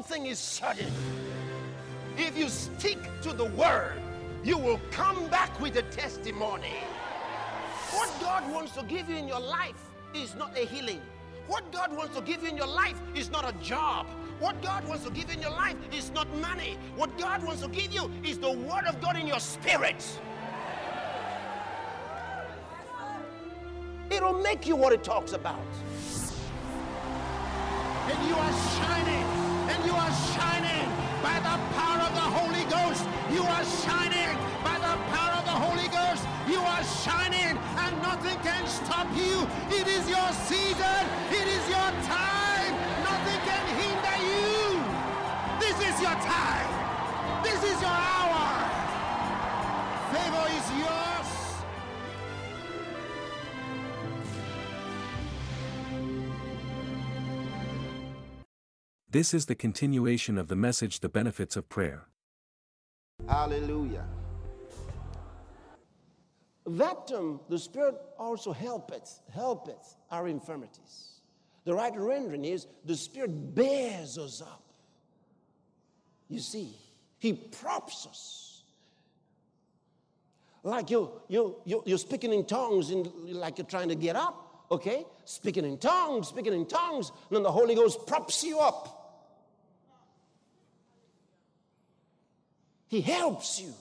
thing is certain. If you stick to the word, you will come back with a testimony. What God wants to give you in your life is not a healing. What God wants to give you in your life is not a job. What God wants to give you in your life is not money. What God wants to give you is the word of God in your spirit. It'll make you what it talks about. And you are shining. And you are shining by the power of the Holy Ghost. You are shining by the power of the Holy Ghost. You are shining and nothing can stop you. It is your season. It is your time. Nothing can hinder you. This is your time. This is your hour. Favor is yours. This is the continuation of the message, The Benefits of Prayer. Hallelujah. That the Spirit also helpeth our infirmities. The right rendering is the Spirit bears us up. You see, He props us. Like you're speaking in tongues, like you're trying to get up, okay? Speaking in tongues, and then the Holy Ghost props you up. He helps you.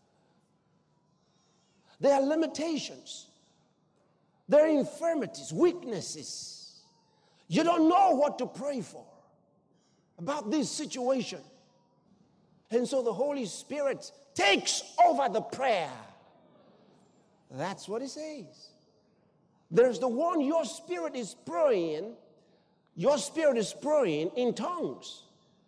There are limitations. There are infirmities, weaknesses. You don't know what to pray for about this situation. And so the Holy Spirit takes over the prayer. That's what it says. There's the one your spirit is praying. Your spirit is praying in tongues.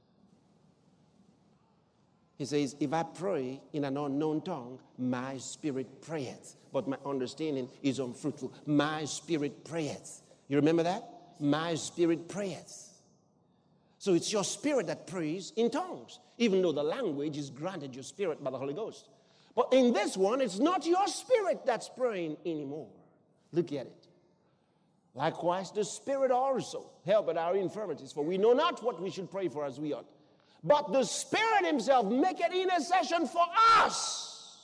He says, if I pray in an unknown tongue, my spirit prayeth, but my understanding is unfruitful. My spirit prayeth. You remember that? My spirit prayeth. So it's your spirit that prays in tongues, even though the language is granted your spirit by the Holy Ghost. But in this one, it's not your spirit that's praying anymore. Look at it. Likewise, the Spirit also helpeth our infirmities, for we know not what we should pray for as we ought. But the Spirit Himself maketh intercession for us.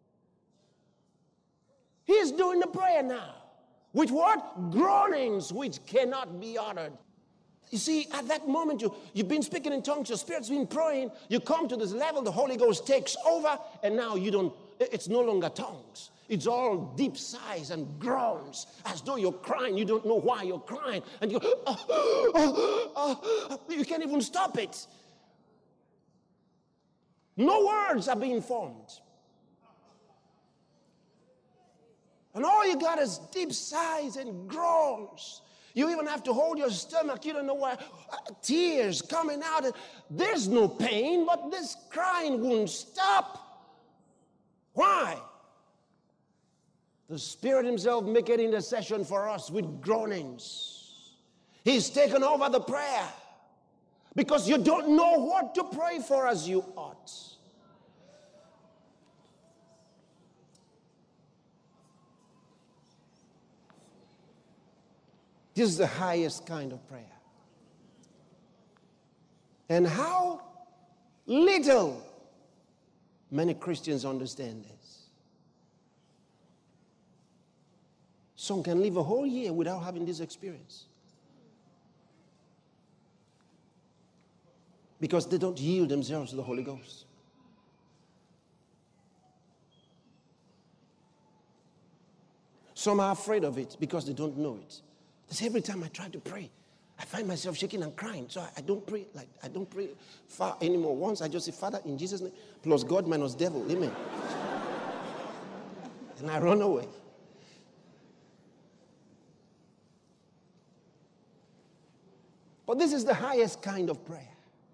He's doing the prayer now. With what? Groanings which cannot be uttered. You see, at that moment, you've been speaking in tongues, your spirit's been praying, you come to this level, the Holy Ghost takes over, and now it's no longer tongues. It's all deep sighs and groans, as though you're crying. You don't know why you're crying. And you you can't even stop it. No words are being formed. And all you got is deep sighs and groans. You even have to hold your stomach. You don't know why. Tears coming out. There's no pain, but this crying won't stop. Why? The Spirit Himself maketh intercession for us with groanings. He's taken over the prayer. Because you don't know what to pray for as you ought. This is the highest kind of prayer. And how little many Christians understand this. Some can live a whole year without having this experience. Because they don't yield themselves to the Holy Ghost. Some are afraid of it because they don't know it. They say, every time I try to pray, I find myself shaking and crying. So I don't pray far anymore. Once I just say, Father, in Jesus' name, plus God minus devil, amen. And I run away. But this is the highest kind of prayer.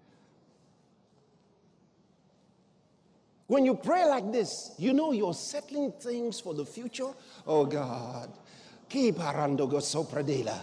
When you pray like this, you know you're settling things for the future. Oh God. Keep arandogo sopradela.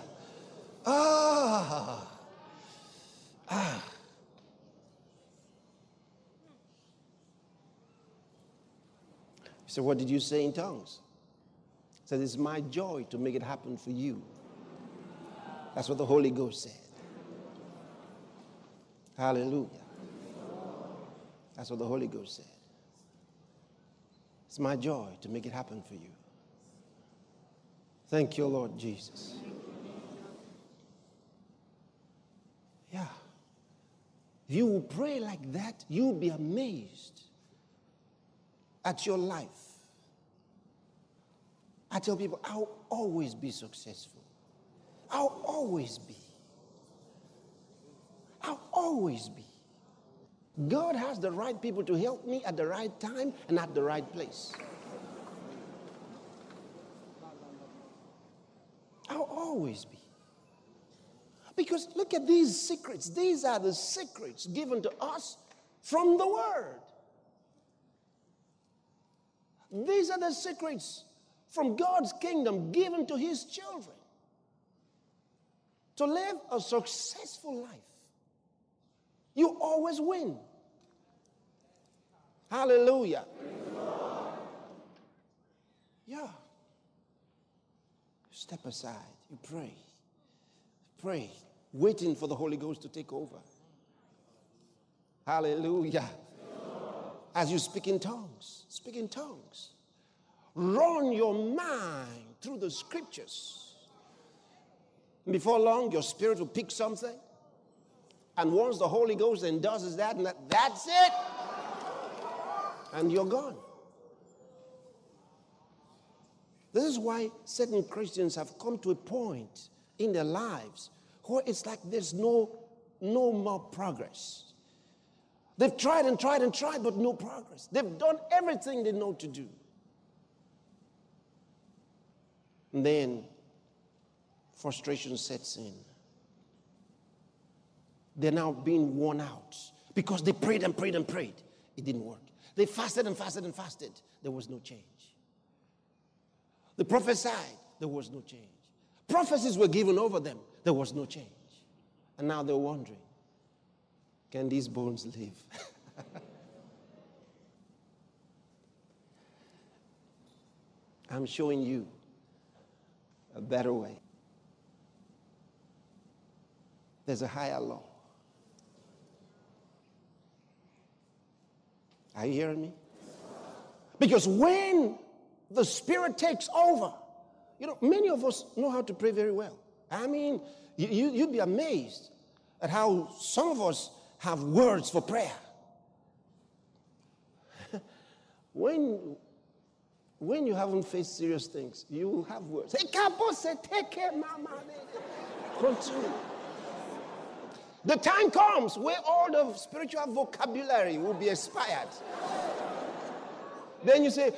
So what did you say in tongues? He said, it's my joy to make it happen for you. That's what the Holy Ghost said. Hallelujah. That's what the Holy Ghost said. It's my joy to make it happen for you. Thank you, Lord Jesus. Yeah. If you will pray like that, you'll be amazed at your life. I tell people, I'll always be successful. I'll always be. I'll always be. God has the right people to help me at the right time and at the right place. I'll always be. Because look at these secrets. These are the secrets given to us from the Word. These are the secrets from God's kingdom given to His children to live a successful life. You always win. Hallelujah. Yeah. Step aside. You pray. Pray. Waiting for the Holy Ghost to take over. Hallelujah. As you speak in tongues. Speak in tongues. Run your mind through the scriptures. Before long, your spirit will pick something. And once the Holy Ghost endorses that, and that's it. And you're gone. This is why certain Christians have come to a point in their lives where it's like there's no more progress. They've tried and tried and tried, but no progress. They've done everything they know to do. And then frustration sets in. They're now being worn out because they prayed and prayed and prayed. It didn't work. They fasted and fasted and fasted. There was no change. They prophesied. There was no change. Prophecies were given over them. There was no change. And now they're wondering, can these bones live? I'm showing you a better way. There's a higher law. Are you hearing me? Because when the Spirit takes over, many of us know how to pray very well. I mean, you'd be amazed at how some of us have words for prayer. When you haven't faced serious things, you have words. Hey, take care, mama. Continue. The time comes where all the spiritual vocabulary will be expired. Then you say,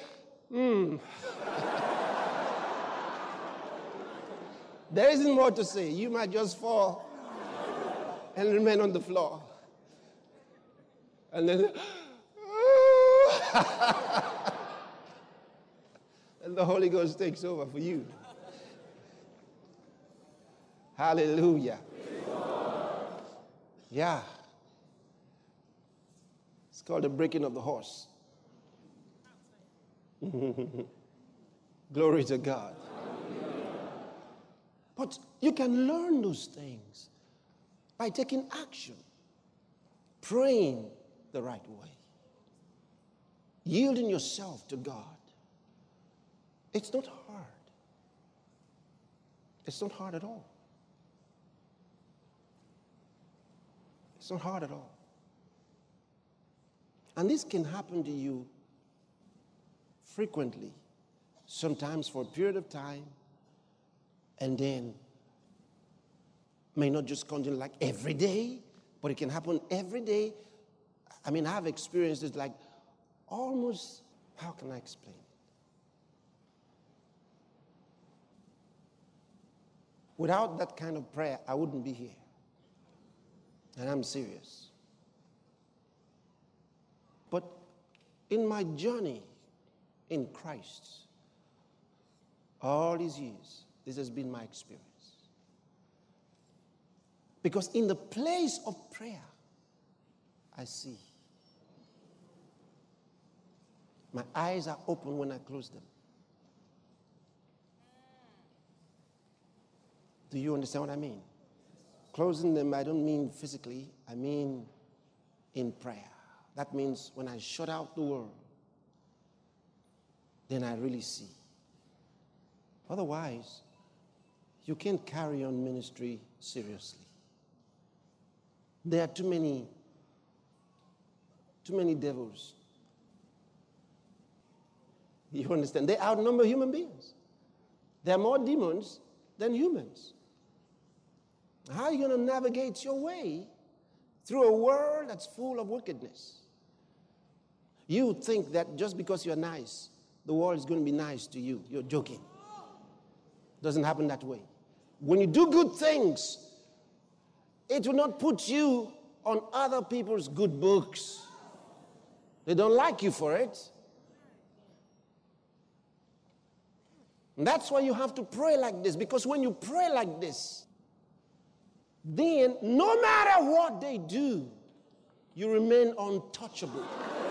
There isn't more to say. You might just fall and remain on the floor. And then, and the Holy Ghost takes over for you. Hallelujah. Yeah. It's called the breaking of the horse. Glory to God. But you can learn those things by taking action, praying the right way, yielding yourself to God. It's not hard. It's not hard at all. It's not hard at all. And this can happen to you frequently, sometimes for a period of time, and then may not just continue like every day, but it can happen every day. I mean, I've experienced it like almost, how can I explain it? Without that kind of prayer, I wouldn't be here. And I'm serious. But in my journey in Christ, all these years, this has been my experience. Because in the place of prayer, I see. My eyes are open when I close them. Do you understand what I mean? Closing them, I don't mean physically. I mean in prayer. That means when I shut out the world, then I really see. Otherwise, you can't carry on ministry seriously. There are too many devils. You understand? They outnumber human beings. There are more demons than humans. How are you going to navigate your way through a world that's full of wickedness? You think that just because you're nice, the world is going to be nice to you. You're joking. It doesn't happen that way. When you do good things, it will not put you on other people's good books. They don't like you for it. And that's why you have to pray like this, because when you pray like this, then no matter what they do, you remain untouchable.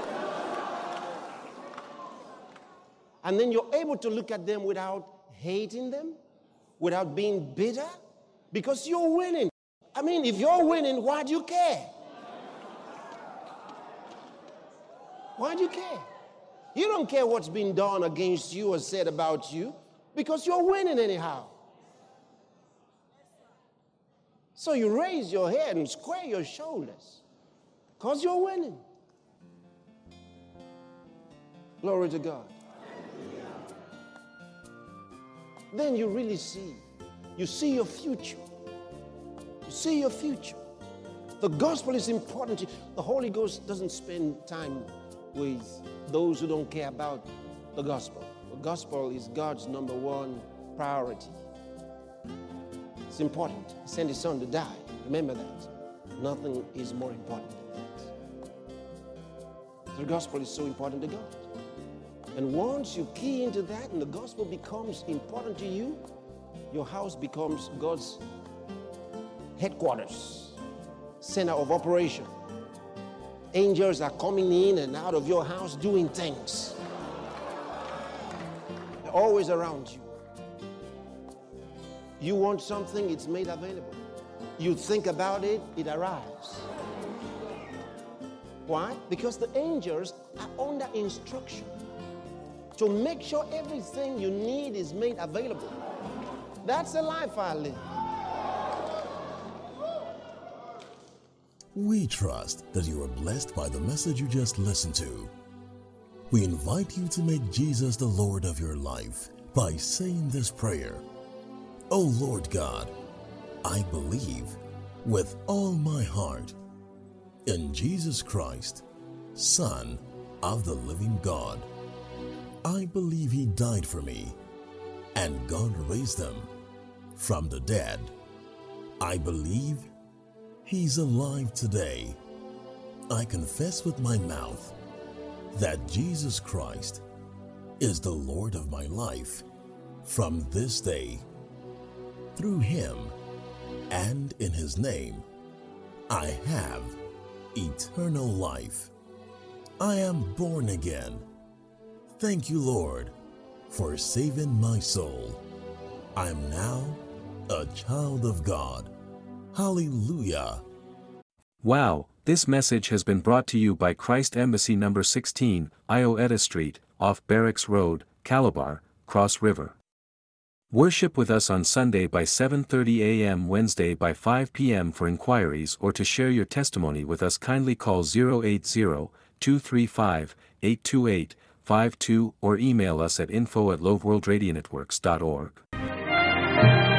And then you're able to look at them without hating them, without being bitter, because you're winning. I mean, if you're winning, why do you care? Why do you care? You don't care what's been done against you or said about you, because you're winning anyhow. So you raise your head and square your shoulders, because you're winning. Glory to God. Then you really see. You see your future. You see your future. The gospel is important. The Holy Ghost doesn't spend time with those who don't care about the gospel. The gospel is God's number one priority. It's important. He sent his son to die. Remember that. Nothing is more important than that. The gospel is so important to God. And once you key into that and the gospel becomes important to you, your house becomes God's headquarters, center of operation. Angels are coming in and out of your house doing things. They're always around you. You want something, it's made available. You think about it, it arrives. Why? Because the angels are under instruction to make sure everything you need is made available. That's the life I live. We trust that you are blessed by the message you just listened to. We invite you to make Jesus the Lord of your life by saying this prayer. O Lord God, I believe with all my heart in Jesus Christ, Son of the living God. I believe he died for me and God raised him from the dead. I believe he's alive today. I confess with my mouth that Jesus Christ is the Lord of my life from this day. Through him and in his name, I have eternal life. I am born again. Thank you, Lord, for saving my soul. I am now a child of God. Hallelujah. Wow, this message has been brought to you by Christ Embassy number 16, Iota Street, off Barracks Road, Calabar, Cross River. Worship with us on Sunday by 7:30 a.m. Wednesday by 5 p.m. For inquiries or to share your testimony with us, kindly call 080-235-828-52 or email us at info@loveworldradionetworks.org.